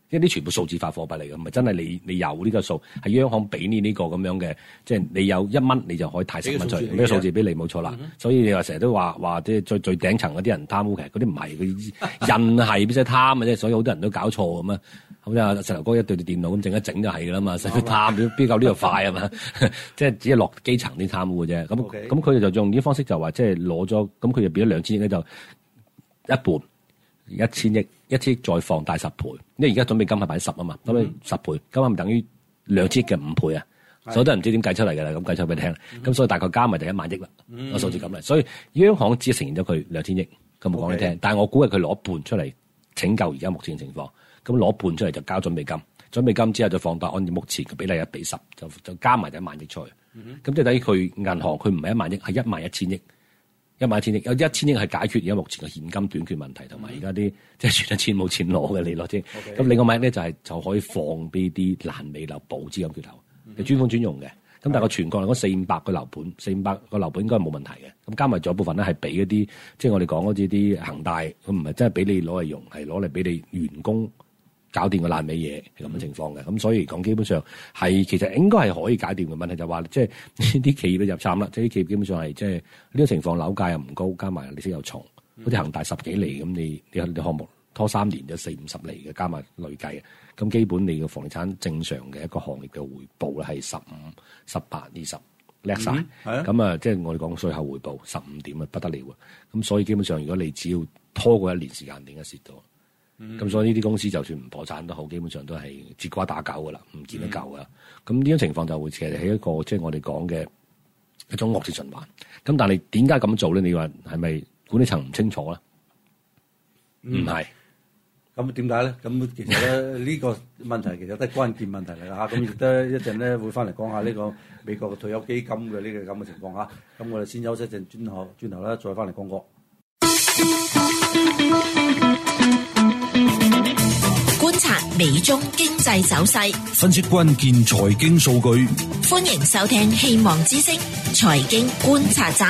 因為啲全部數字化貨幣嚟嘅，唔係真係你你有呢個數，係央行俾你呢個咁樣嘅，即係你有一蚊你就可以貸十蚊出去，呢個數字俾你冇錯啦。嗯、所以你話成日都話話即係最最頂層嗰啲人貪污，其實嗰啲唔係，佢人係邊使貪嘅啫，所以好多人都搞錯咁啊。好似阿石頭哥一對住電腦咁整一整就係㗎啦嘛，使乜貪？邊夠呢度快啊嘛？即係只係落基層啲貪污嘅啫。咁咁佢哋就用呢啲方式就話即係攞咗，咁佢就變咗兩千億咧就一半。一千億，一千億再放大十倍，因為而家準備金係擺十啊嘛，咁你十倍，咁係咪等於兩千億嘅五倍啊？所以都唔知點計出嚟㗎啦，咁計出俾你聽。咁、嗯、所以大概加埋就一萬億啦，個、嗯、數字咁嚟。所以央行只係承認咗佢兩千億，佢冇講你聽。Okay. 但係我估係佢攞一半出嚟拯救而家目前嘅情況，咁攞半出嚟就交準備金，準備金之後就放大按照目前嘅比例一比十，就就加埋就一萬億出去。咁、嗯、即係等於佢銀行佢唔係一萬億，係一萬一千億。一萬一千億，有一千億係解決而家目前嘅現金短缺問題，同埋而家啲即係存咗錢冇錢攞嘅利率啫。咁、okay. 另外一萬億咧就係就可以放俾啲爛尾樓補資金缺口，係、mm-hmm. 專款專用嘅。咁但係個全國嚟講四五百個樓盤，四五百個樓盤應該係冇問題嘅。咁加埋咗部分咧係俾一啲，即係我哋講嗰啲啲恒大，佢唔係真係俾你攞嚟用，係攞嚟俾你員工搞掂個爛尾嘢咁嘅情況嘅。咁、mm-hmm. 所以講基本上係其實應該係可以解掂嘅問題，就係話即係啲企業入慘啦，即係啲企業基本上係即係呢個情況，樓價又唔高，加埋利息又重，好似恒大十幾厘咁，你你你項目拖三年就四五十厘嘅，加埋累計嘅，咁基本你嘅房地產正常嘅一個行業嘅回報咧係十五、十八、二十叻晒，咁、嗯、啊即係我哋講稅後回報十五點啊不得了啊，咁所以基本上如果你只要拖過一年時間，點解蝕到？咁、嗯、所以呢啲公司就算唔破產都好，基本上都係節瓜打狗噶啦，唔見得救噶。咁呢種情況就會其實係一個即係、就是、我哋講嘅一種惡性循環。咁但係點解咁做咧？你話係咪管理層唔清楚咧？唔、嗯、係。 咁點解咧？咁其實咧呢個問題其實都係關鍵問題嚟啦嚇。咁亦都一陣咧會翻嚟講下呢個美國嘅退休基金嘅呢個咁嘅情況嚇。咁我哋先休息一陣，轉頭轉頭咧再翻嚟講過。 觀察美中經濟走勢， 分析關鍵財經數據。 歡迎收聽希望之聲財經觀察站。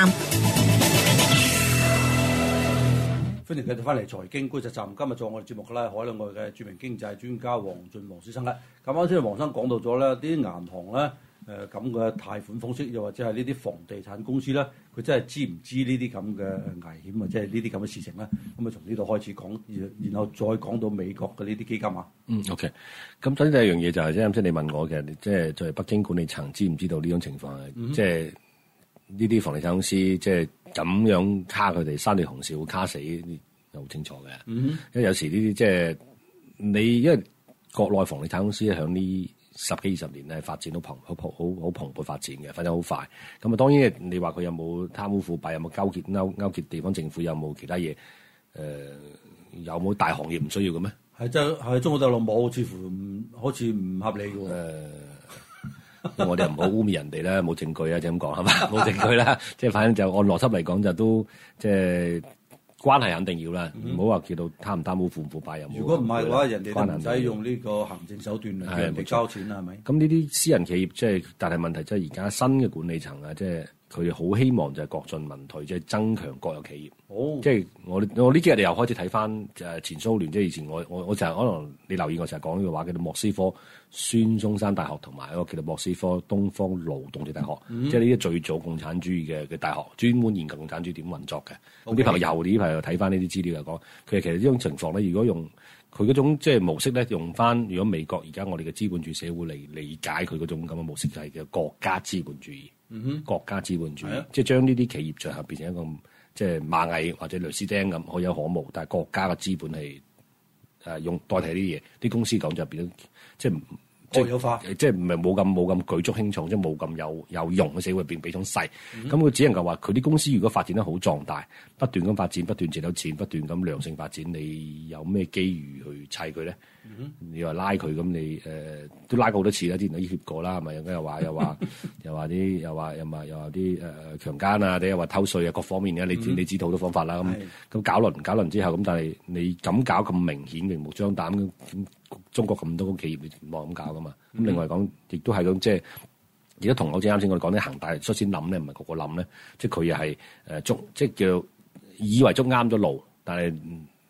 歡迎繼續翻嚟財經觀察站。今日做我哋節目嘅咧，海內外嘅著名經濟專家黃俊黃先生咧。咁啱先，黃生講到咗咧，啲銀行咧誒咁嘅貸款方式，又或者係呢啲房地產公司咧，佢真係知唔知呢啲咁嘅危險啊？即係呢啲咁嘅事情咧。咁啊，從呢度開始講，然後再講到美國嘅呢啲基金啊。嗯 ，OK。咁首先第一樣嘢就係即係啱先你問我嘅，即係作為北京管理層知唔知道呢種情況？嗯、即係呢啲房地產公司即係咁樣卡佢哋山地紅線會卡死，好清楚嘅。嗯，因為有時呢啲即係你因為國內房地產公司喺呢十幾二十年咧發展到蓬好好好好蓬勃發展嘅，發展好快。咁啊，當然你話佢有冇貪污腐敗，有冇勾結勾勾結地方政府，有冇其他嘢？誒、呃，有冇大行業唔需要嘅咩？ 係真係中國大陸冇，似乎唔好似唔合理嘅喎。 呃、我哋唔好污蔑人哋啦，冇證據啊，就咁講係嘛，冇證據啦。即係反正就按邏輯嚟講，就都即係。關係肯定要啦，唔好話叫到貪唔貪污腐唔腐敗又冇。如果唔係嘅話，人哋都唔使用呢個行政手段嚟叫人哋交錢啦，係咪？咁呢啲私人企業即係，但係問題即係而家新嘅管理層啊，即係佢哋好希望就係國進民退，即係增強國有企業。哦，即係我我呢幾日又開始睇翻誒前蘇聯，即係以前我我我成日可能你留意我成日講呢個話叫做莫斯科孫中山大學同埋一個叫做莫斯科東方勞動者大學，嗯、即係呢啲最早共產主義嘅嘅大學，專門研究共產主義點運作嘅。咁啲朋友呢排又睇翻呢啲資料嚟講，佢其實呢種情況咧，如果用佢嗰種即係模式咧，用翻如果美國而家我哋嘅資本主義社會嚟理解佢嗰種咁嘅模式，就係叫國家資本主義。嗯哼，國家資本主義，即係將呢啲企業最後變成一個即係螞蟻或者雷斯丁咁可有可無，但係國家嘅資本係誒用代替啲嘢，啲公司講就變咗即係唔。國有化，即係唔係冇咁冇咁舉足輕重，即係冇咁有有用嘅社會入邊比重細。咁、嗯、佢只能夠話佢啲公司如果發展得好壯大，不斷咁發展，不斷賺到錢，不斷咁良性發展，你有咩機遇去砌佢咧？嗯、你話拉佢咁，你誒、呃、都拉過好多次啦，之前都協過啦，係咪？又話又話又話啲又話又話又話啲誒強姦啊，定係話偷稅啊，各方面嘅你知、嗯、你知道好多方法啦。咁咁搞輪搞輪之後，咁但係你咁搞咁明顯明目張膽咁。中國咁多個企業你唔好咁搞噶嘛，咁、嗯、另外講亦都係咁，即係而家同好似啱先我哋講啲恒大率先諗咧，唔係個個諗咧，即係佢又係誒捉，即係叫以為捉啱咗路，但係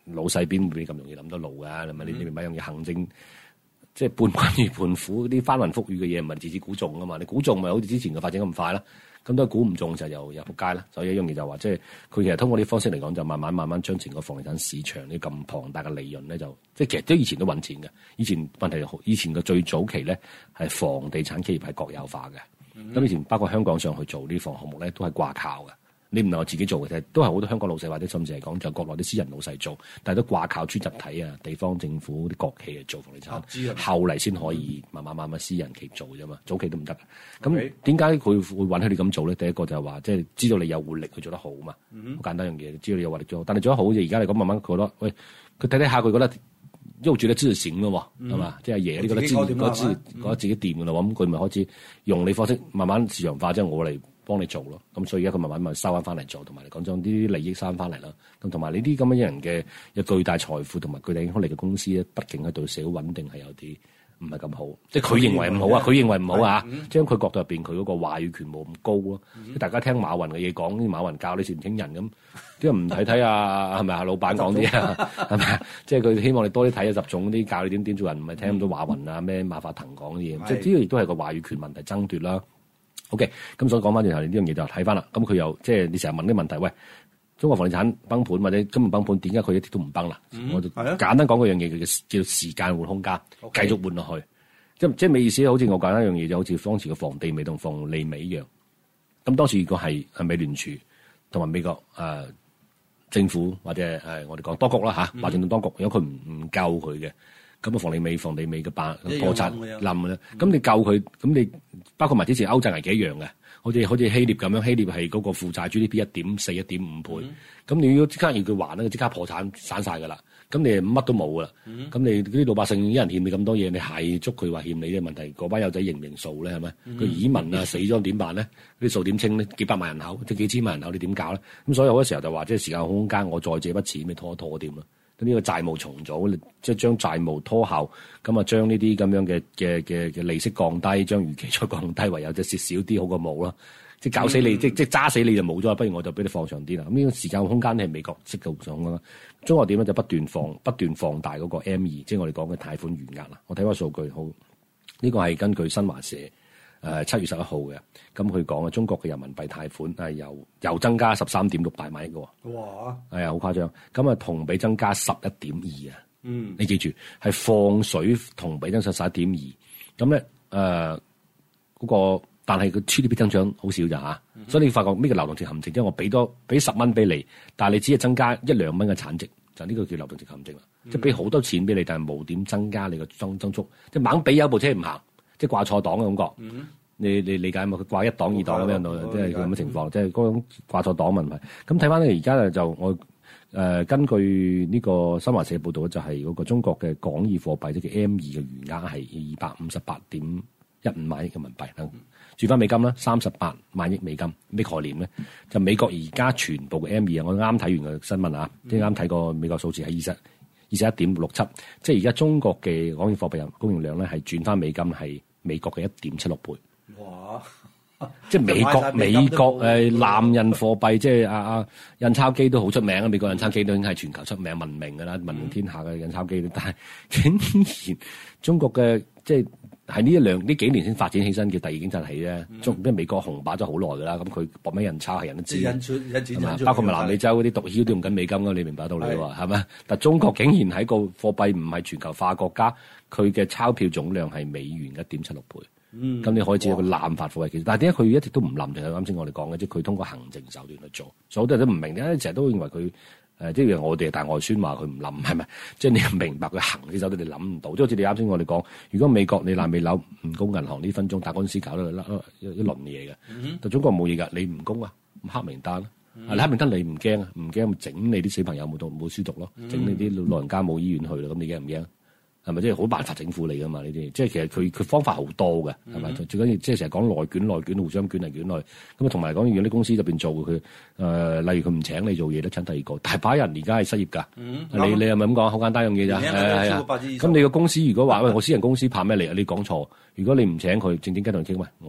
老細邊會咁容易諗到路㗎？係咪？你你明白一樣嘢行政？即係伴君如伴虎，啲翻雲覆雨嘅嘢唔係次次估中噶嘛？你估中咪好似之前嘅發展咁快啦，咁都係估唔中就又又仆街啦。所以一樣嘢就話，即係佢其實通過啲方式嚟講，就慢慢慢慢將成個房地產市場呢咁龐大嘅利潤咧，就即係其實都以前都揾錢嘅。以前問題以前嘅最早期咧係房地產企業係國有化嘅，咁、嗯、以前包括香港上去做呢啲房項目咧都係掛靠嘅。你唔係我自己做嘅，都係好多香港老細或者甚至嚟講就國內啲私人老細做，但係都掛靠專集體啊、地方政府啲國企嚟做房地產，後嚟先可以慢慢慢慢私人企業做啫嘛，早期都唔得。咁點解佢會允許你咁做咧？第一個就係話，即係知道你有活力，佢做得好嘛，好、嗯、簡單一樣嘢，知道你有活力做好。但係做得好嘅，而家嚟講慢慢覺得，喂，佢睇睇下佢覺得又覺得自省咯，係、嗯、嘛？即係爺你覺得自覺得自覺得自己掂㗎啦，咁佢咪開始用你方式慢慢市場化，即係我嚟幫你做咯，咁所以而家佢慢慢咪收翻翻嚟做，同埋嚟講將啲利益收翻嚟啦。咁同埋呢啲咁樣嘅人嘅有巨大財富同埋巨大影響力嘅公司咧，畢竟係對社會穩定係有啲唔係咁好。即係佢認為唔好啊，佢認為唔好啊。將佢角度入邊，佢嗰個話語權冇咁高咯、嗯。大家聽馬雲嘅嘢講，啲馬雲教你年輕人咁，啲人唔睇睇啊，係咪啊？老闆講啲啊，係咪啊？即係佢希望你多啲睇啊，習總啲教你點點做人，唔係聽咁多馬雲啊咩馬化騰講啲嘢。即係呢個亦都係個話語權問題爭奪啦。OK，咁所以講翻轉頭呢樣嘢就睇翻啦。咁佢又即係你成日問啲問題，喂，中國房地產崩盤或者今日崩盤，點解佢一啲都唔崩啦、嗯？我就簡單講嗰樣嘢，叫叫時間換空間，繼、okay. 續換落去。即即係咩意思？好似我簡單一樣嘢，就好似當時嘅房地美同房利美一樣。咁當時如果係係美聯儲同埋美國誒、呃、政府或者誒、呃、我哋講當局啦嚇，華盛頓當局，如果佢唔唔救佢嘅。咁啊，房利美、房地美嘅爆破產冧嘅咧，咁你救佢，咁你包括埋之前歐債危機一樣嘅，好似好似希臘咁樣，希臘係嗰個負債 G D P 一點四、一點五倍，咁、嗯、你要即刻要佢還咧，即刻破產散晒噶啦，咁你乜都冇噶啦，咁、嗯、你啲老百姓一人欠你咁多嘢，你係捉佢話欠你嘅問題，嗰班友仔認唔認數咧？係咪？佢、嗯、移民啊死咗點辦咧？啲數點清咧？幾百萬人口，即幾千萬人口，你點搞咧？咁所以好多時候就話，即係時間空間，我再借筆錢，咪拖一拖掂咯。呢個債務重組，即係將債務拖後，咁啊將呢啲咁樣嘅嘅嘅嘅利息降低，將預期再降低，唯有就蝕少啲好過冇啦。即係搞死你，嗯、即即係揸死你就冇咗，不如我就俾你放長啲啦。咁呢個時間空間係美國適度上噶啦。中國點咧就不斷放不斷放大嗰個 M 二，即係我哋講嘅貸款餘額啦。我睇翻數據好，呢、呢個係根據新華社誒七月十一號嘅，咁佢講嘅中國嘅人民幣貸款係由又增加十三點六八萬億嘅喎。哇！係啊，好誇張。咁啊，同比增加十一點二啊。嗯，你記住係放水同比增長十一點二。咁咧誒嗰個，但係佢 G D P 增長好少咋嚇、嗯。所以你發覺咩叫流動性陷阱？即係我俾多俾十蚊俾你，但係你只係增加一兩蚊嘅產值，就呢個叫流動性陷阱啦、嗯。即係俾好多錢俾你，但係冇點增加你個增增速，即係猛俾有部車唔行。即係掛錯檔嘅感覺，嗯、你你理解嘛？佢掛一檔二檔咁樣度，即係咁嘅情況，即係嗰種掛錯檔問題。咁睇翻咧，而家咧就我誒、呃、根據呢個新華社報導咧，就係嗰個中國嘅廣義貨幣即係 M 二嘅餘額係二百五十八點一五萬億人民幣啦。轉翻美金啦，三十八萬億美金，咩概念咧？就美國而家全部嘅 M 二啊，我啱睇完個新聞啊，即係啱睇過美國數字係二十。二十一點六七，即係而家中國嘅港元貨幣供應量咧，係轉翻美金係美國嘅一點七六倍。哇！即係美國美國誒濫印貨幣，即係啊啊印鈔機都好出名啊！美國印鈔機都已經係全球出名聞名㗎啦，聞名天下嘅印鈔機。但係竟然中國嘅即係係呢一兩呢幾年先發展起身嘅第二經濟體咧，中因為美國紅霸咗好耐㗎啦，咁佢搏咩印鈔係人都知，印出印錢印出，包括咪南美洲嗰啲毒梟都用緊美金㗎，你明白道理喎？係咪？但中國竟然喺個貨幣唔係全球化國家，佢嘅鈔票總量係美元一點七六倍。嗯，咁你可以知道佢濫發貨幣其實，但係點解佢一直都唔濫？就係啱先我哋講嘅，即係佢通過行政手段去做，所以好多人都唔明點解成日都認為佢。誒，即係我哋大外宣話佢唔冧，係咪？即係你明白佢行嘅手段，你諗唔到。即係好似你啱先我哋講，如果美國你爛尾樓唔供銀行呢分鐘，打官司搞到甩一一輪嘢嘅。但、嗯、中國冇嘢㗎，你唔供啊，黑名單啦。啊、嗯，黑名單你唔驚啊？唔驚咪整你啲小朋友冇讀冇書讀咯，整你啲老人家冇醫院去咯，咁你驚唔驚？係咪即係好辦法整付你噶嘛？呢啲即係其實佢佢方法好多嘅，係咪、嗯？最緊要即係成日講內卷內卷，互相卷嚟卷去。咁啊，同埋講如果啲公司入邊做佢誒、呃，例如佢唔請你做嘢，都請第二個。大把人而家係失業㗎、嗯。你你係咪咁講？好簡單樣嘢咋？係啊。咁你個公司如果話喂，我私人公司怕咩嚟啊？你講錯。如果你唔請佢，正正跟同佢傾喂，我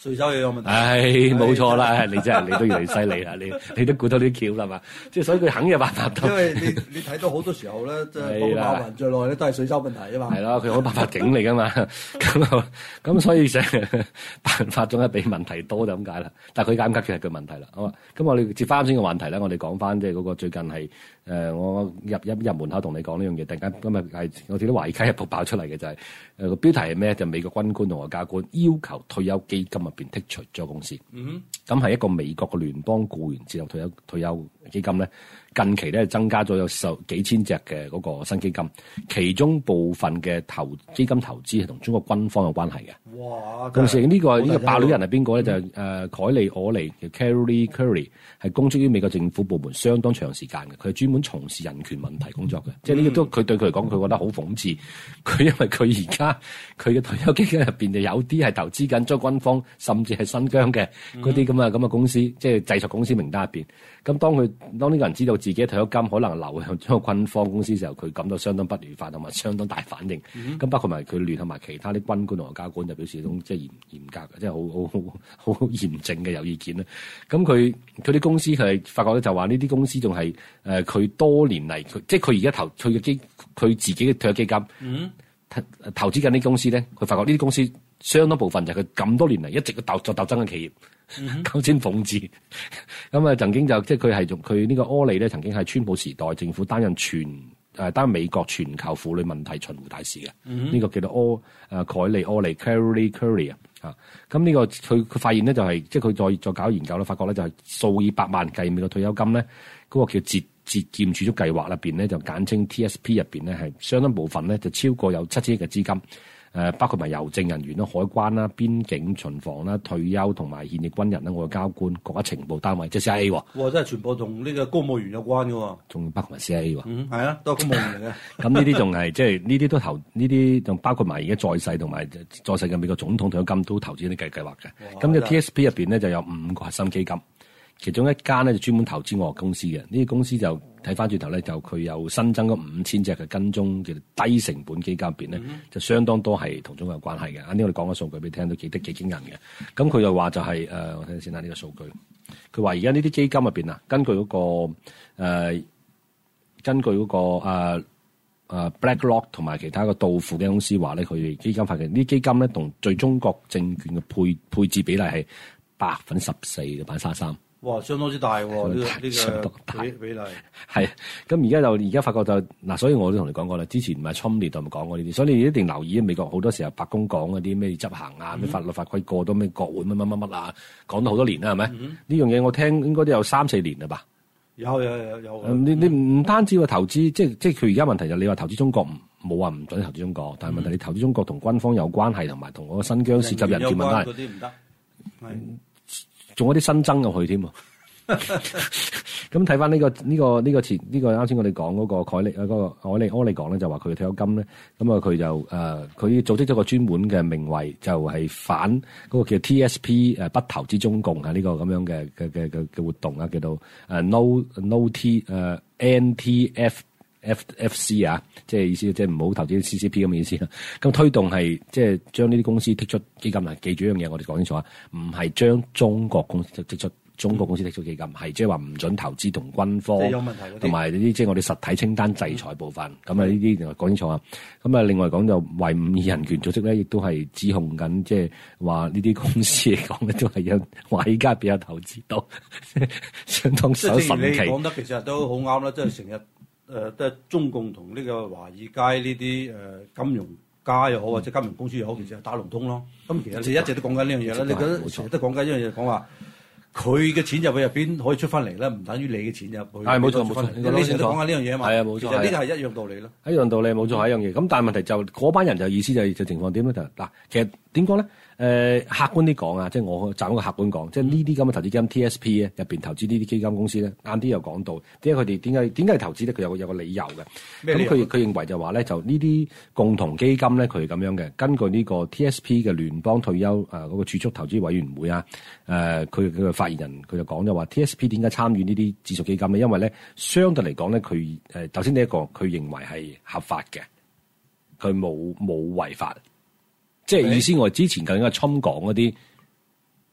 稅收又有問題。 唉，冇錯啦，你真係你都越嚟越犀利啦，你你都估到啲橋啦嘛，即係所以佢肯有辦法到。 因為你你睇到好多時候咧，即係包括馬雲在內咧，都係稅收問題啊嘛。 係咯，佢好辦法整嚟噶嘛，咁咁所以成日辦法總係比問題多就咁解啦。但係佢解唔解決係佢問題啦。好啊，咁我哋接翻啱先嘅話題咧，我哋講翻即係嗰個最近係誒、呃、我入入入門口同你講呢樣嘢，突然間今日係我哋啲華爾街日報爆出嚟嘅就係誒個標題係咩？就係、美國軍官同外交官要求退休基金入邊剔除咗公司。嗯，咁係一個美國嘅聯邦僱員自動退休退休基金咧。近期咧增加咗有十幾千隻嘅嗰個新基金，其中部分嘅投基金投資係同中國軍方有關係嘅。 哇！ 同時呢、這個呢、這個爆料人係邊個咧？就係、是、誒、呃、凱利我尼嘅 Carrie Curry 係公職於美國政府部門相當長時間嘅，佢係專門從事人權問題工作嘅。嗯、即係呢個都佢對佢嚟講，佢覺得好諷刺。佢因為佢而家佢嘅退休基金入邊就有啲係投資緊將軍方，甚至係新疆嘅嗰啲咁嘅咁嘅公司，即係製作公司名單入邊。咁當佢當呢個人知道自己退休金可能流向咗個軍方公司嘅時候，佢感到相當不愉快同埋相當大反應。咁、嗯、包括埋佢聯合埋其他啲軍官同外交官就表示一種即係嚴嚴格嘅，即係好好好好嚴正嘅有意見啦。咁佢佢啲公司佢係發覺咧就話呢啲公司仲係誒佢多年嚟佢即係佢而家投佢嘅基佢自己嘅退休基金，嗯、投投資緊啲公司咧，佢發覺呢啲公司相當部分就係佢咁多年嚟一直鬥就鬥爭嘅企業。夠先諷刺，咁啊曾經就即係佢係做佢呢個柯利咧，曾經係川普時代政府擔任全誒擔任美國全球婦女問題巡迴大使嘅，呢、嗯、個叫做柯誒凱利柯利 Carrie Curry 啊，咁呢個佢佢發現咧就係、是、即係佢再再搞研究咧，發覺咧就係數以百萬計美國退休金咧，嗰、那個叫節節儉儲蓄計劃入邊咧，就簡稱 T S P 入邊咧係相當部分咧就超過有七千億嘅資金。誒包括埋郵政人員啦、海關啦、邊境巡防啦、退休同埋現役軍人啦、外交官、國家情報單位，即係 C I A 喎。哇！ 真係全部同呢個公務員有關嘅喎。 仲包括埋 C I A 喎。 嗯，係啊，都係公務員嚟嘅。 咁呢啲仲係即係呢啲都投呢啲，仲包括埋而家在世同埋在世嘅美國總統退休金都投資呢啲計計劃嘅。咁嘅 T S P 入邊咧就有五個核心基金。其中一間咧就專門投資外國公司嘅，呢啲公司就睇翻轉頭咧，就佢有新增咗五千隻嘅跟蹤嘅低成本基金入邊咧，嗯、就相當多係同中國有關係嘅。啱啲我哋講個數據俾你聽，都幾得幾驚人嘅。咁佢又話就係、是、誒、呃，我睇下先啦，呢、這個數據。佢話而家呢啲基金入邊啊，根據嗰、那個誒、呃，根據嗰、那個誒誒、呃呃、BlackRock 同埋其他個道富嘅公司話咧，佢哋基金發嘅呢啲基金咧，同最中國證券嘅配配置比例係百分之十四嘅百分之三十三。 哇，相當之大喎！呢、這個呢個比比例係咁而家就而家發覺就嗱，所以我都同你講過啦。之前唔係侵略就冇講過呢啲，所以你一定留意美國好多時候白宮講嗰啲咩執行啊、咩、嗯、法律法規過到咩國會乜乜乜乜啊，講咗好多年啦，係咪？呢、嗯、樣嘢我聽應該都有三四年啦吧？有有有有。嗯、你你唔單止話投資，即係即係佢而家問題就你話投資中國冇話唔準投資中國，但係問題你投資中國同軍方有關係，同埋同嗰個新疆涉及人權問題嗰啲唔得。仲有啲新增入去添，咁睇翻呢個呢、呢個呢、呢個前呢、呢個啱先我哋講嗰個凱利啊嗰個凱利柯利講咧，就話佢嘅退休金咧，咁啊佢就誒佢、呃、組織咗個專門嘅名為就係反嗰個叫 T S P 誒不投資中共啊呢個咁樣嘅嘅嘅嘅嘅活動啊，叫做誒 No No T 誒 N T F F F C 啊，即係意思即係唔好投資 C C P 咁嘅意思啦。咁推動係即係將呢啲公司剔出基金啊。記住一樣嘢，我哋講清楚啊，唔係將中國公司剔出中國公司剔出基金，係即係話唔准投資同軍方同埋呢啲即係我哋實體清單制裁部分。咁啊呢啲講清楚啊。咁啊另外講就維吾爾人權組織咧，亦都係指控緊，即係話呢啲公司嚟講咧，都係有華爾街比較投資到，相當手神奇。 即係你講得其實都好啱啦，即係成日。誒、呃，都係中共同呢個華爾街呢啲誒金融家又好，或者金融公司又好，其實係打龍通咯。咁其實你一直都講緊呢樣嘢啦，你覺得成日都講緊一樣嘢，講話佢嘅錢入去入邊可以出翻嚟咧，唔等於你嘅錢入去。係冇錯冇錯，你成日都講緊呢樣嘢啊嘛。係啊冇錯，其實呢個係一樣道理咯。 一樣道理冇錯係一樣嘢。咁但係問題就嗰班人就意思就就情況點咧？就嗱，其實點講咧？誒、呃，客觀啲講啊，即係我站一個客觀講，即係呢啲咁嘅投資基金 T S P 咧，入邊投資呢啲基金公司咧，晏啲又講到點解佢哋點解點解係投資咧？佢有個有個理由嘅。咁佢佢認為就話咧，就呢啲共同基金咧，佢係咁樣嘅。根據呢個 T S P 嘅聯邦退休誒嗰、呃那個儲蓄投資委員會啊，誒佢佢嘅發言人佢就講咗話 T S P 點解參與呢啲指數基金咧？因為咧相對嚟講咧，佢誒頭先呢一個佢認為係合法嘅，佢冇冇違法。即係意思，我之前究竟阿侵講嗰啲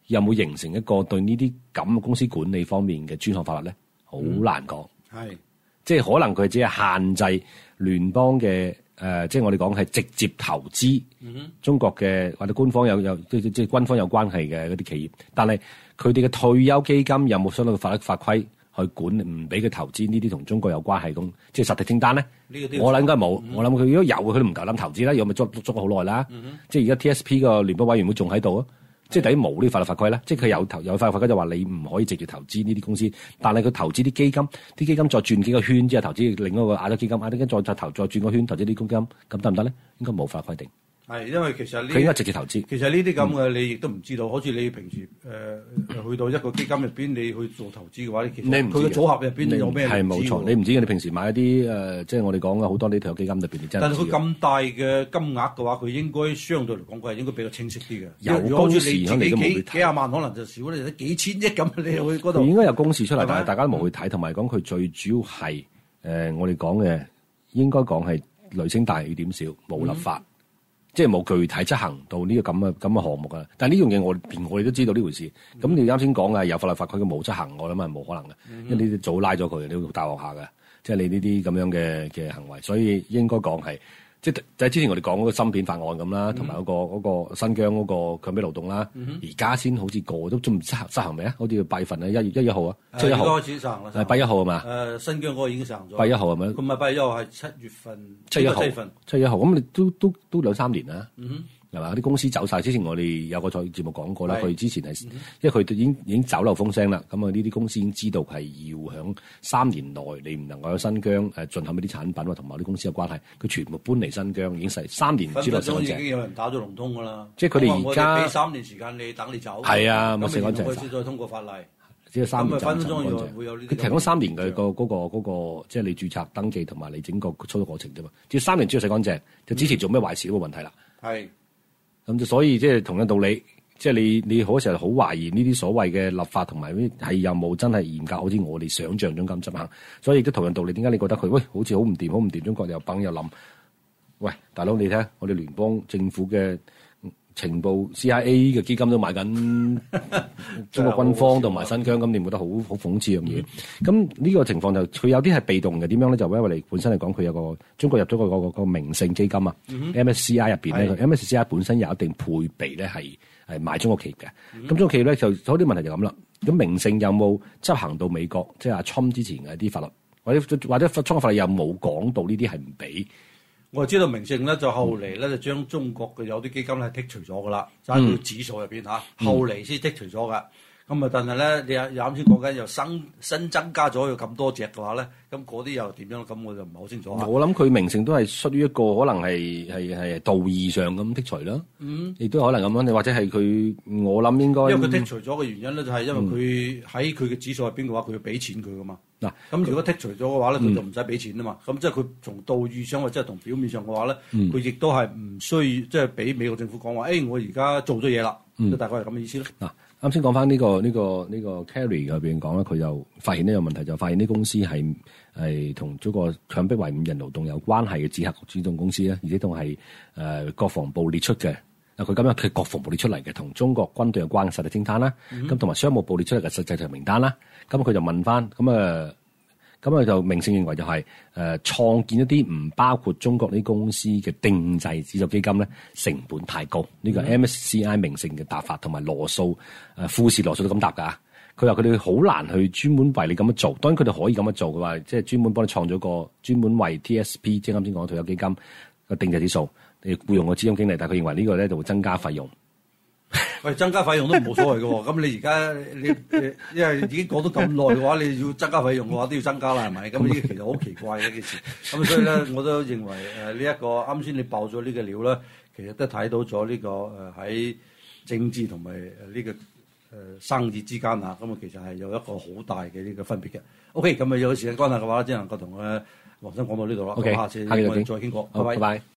有冇形成一個對呢啲咁嘅公司管理方面嘅專項法律咧？好難講。係、嗯，即係可能佢只係限制聯邦嘅誒、呃，即係我哋講係直接投資、嗯、中國嘅或者官方有有即即即係軍方有關係嘅嗰啲企業，但係佢哋嘅退休基金有冇相關嘅法律法規去管，唔俾佢投資呢啲同中國有關係咁，即係實體清單咧？呢個我諗應該冇、嗯。我諗佢如果有，佢都唔夠膽投資啦。如果咪捉捉咗好耐啦。即係而家 T S P 個聯邦委員會仲喺度啊。即係等於冇呢啲法律法規啦，即係佢有投有法律法規就話你唔可以直接投資呢啲公司，但係佢投資啲基金，啲基金再轉幾個圈之後投資另一個亞洲基金，亞洲基金再再投再轉個圈投資啲公金，咁得唔得咧？應該冇法律規定。係，因為其實呢佢應該直接投資。其實呢啲咁嘅你亦都唔知道，好似你平時誒、呃、去到一個基金入邊，你去做投資嘅話，其實佢嘅組合入邊你有咩？係冇錯，你唔知嘅。你平時買一啲誒、呃，即係我哋講嘅好多呢退休基金入邊，你真係。但係佢咁大嘅金額嘅話，佢應該相對嚟講，佢係應該比較清晰啲嘅。有公示你自己幾幾廿萬可能就少咧，幾千億咁，你去嗰度。應該有公示出嚟，但係大家都冇去睇，同埋講佢最主要係誒、呃，我哋講嘅應該講係雷聲大雨點少，冇立法。嗯即係冇具體執行到呢個咁嘅咁嘅項目啊！但係呢樣嘢我我哋都知道呢回事。咁、嗯、你啱先講嘅有法律法規嘅冇執行，我諗係冇可能嘅、嗯，因為呢啲早拉咗佢，你要大學下嘅。即係你呢啲咁樣嘅嘅行為，所以應該講係即係就係之前我哋講嗰個芯片法案咁啦，同埋嗰個嗰、嗰個新疆嗰個強迫勞動啦。而家先好似過都仲唔執行執行未啊？好似八月份啊，一月一一號啊，七一號開始執行啦。係八一號係嘛？誒，新疆嗰個已經執行咗。八一號係咪？咁唔係八一號係七月份。七一號。七一號咁你都都都兩三年啦。嗯係嘛？啲公司走晒，之前我哋有個節目講過啦。佢之前係、嗯，因為佢已經已經走漏風聲啦。咁啊，呢啲公司已經知道係要響三年內你唔能夠喺新疆誒進口呢啲產品，或同埋啲公司有關係，佢全部搬離新疆，已經係三年之內。分分鐘已經有人打咗龍通㗎啦。即係佢哋而家俾三年時間你等你走。係啊，咁咪開始再通過法例。即係三年就分分鐘會有呢啲。佢提供三年嘅個嗰個嗰個，即係你註冊登記同埋你整個操作過程啫嘛。只要三年之後洗乾淨，就之前做咩壞事都冇問題啦。係、嗯。咁所以即係同樣道理，即係你你好成日好懷疑呢啲所謂嘅立法同埋係有冇真係嚴格，好似我哋想象中咁執行。所以亦都同樣道理，點解你覺得佢喂好似好唔掂，好唔掂？中國又崩又冧。喂，大佬你睇，我哋聯邦政府嘅情報 C I A 嘅基金都買緊中國軍方同埋新疆，咁你唔覺得好好諷刺樣嘢？咁、嗯、呢個情況就佢有啲係被動嘅，點樣咧？就因為你本身嚟講，佢有個中國入咗個個個明晟基金啊、嗯、，M S C I 入邊咧，M S C I 本身有一定配備咧，係係買中國企業嘅。咁、嗯、中國企業咧就有啲問題就咁啦。咁明晟有冇執行到美國即係阿侵之前嘅啲法律，或者或者中國法律有冇講到呢啲係唔俾？我知道明晟咧，就後嚟咧就將中國嘅有啲基金咧剔除咗噶啦，就喺個指數入邊嚇，後嚟先剔除咗噶。咁啊，但係咧，你又啱先講緊又新新增加咗有咁多隻嘅話咧，咁嗰啲又點樣？咁我就唔係好清楚。我諗佢明晟都係屬於一個可能係係係道義上咁剔除啦。嗯，亦都可能咁樣，你或者係佢，我諗應該因為佢剔除咗嘅原因咧，就係因為佢喺佢嘅指數入邊嘅話，佢要俾錢佢噶嘛。嗱、嗯，咁如果剔除咗嘅話咧，佢就唔使俾錢啊嘛。咁、嗯、即係佢從道義上或者係同表面上嘅話咧，佢亦都係唔需要即係俾美國政府講話，誒、哎，我而家做咗嘢啦，即、嗯、大概係咁嘅意思咯。嗱。啱先講翻呢個呢、這個呢、這個 Kerry 入邊講咧，佢就發現呢個問題，就發現啲公司係係同嗰個強迫維吾人勞動有關係嘅指客主動公司咧，而且都係誒國防部列出嘅。嗱，佢咁樣佢國防部列出嚟嘅，同中國軍隊有關嘅實體清單啦，咁同埋商務部列出嚟嘅實際上名單啦。咁佢就問翻咁啊。咁啊，就明晟認為就係、是、誒、呃、創建一啲唔包括中國呢公司嘅定制指數基金咧，成本太高。呢、這個 M S C I 明晟嘅答法同埋羅素誒富士羅素都咁答㗎。佢話佢哋好難去專門為你咁樣做，當然佢哋可以咁樣做嘅話，即係專門幫你創咗個專門為 T S P，即係啱先講嘅退休基金個定制指數，你僱用個資金經理，但係佢認為呢個咧就會增加費用。喂，增加費用都冇所謂嘅喎，咁你而家你因為已經講咗咁耐嘅話，你要增加費用嘅話都要增加啦，係咪？咁呢啲其實好奇怪嘅一件事。咁所以咧，我都認為誒呢一個啱先你爆咗呢個料咧，其實都睇到咗呢、這個誒喺、呃、政治同埋誒呢個誒、呃、生意之間啊，咁啊其實係有一個好大嘅呢個分別嘅。OK，咁啊有時間關係嘅話，只能夠同誒黃生講到呢度啦。OK，下次我哋再傾過。好，拜拜。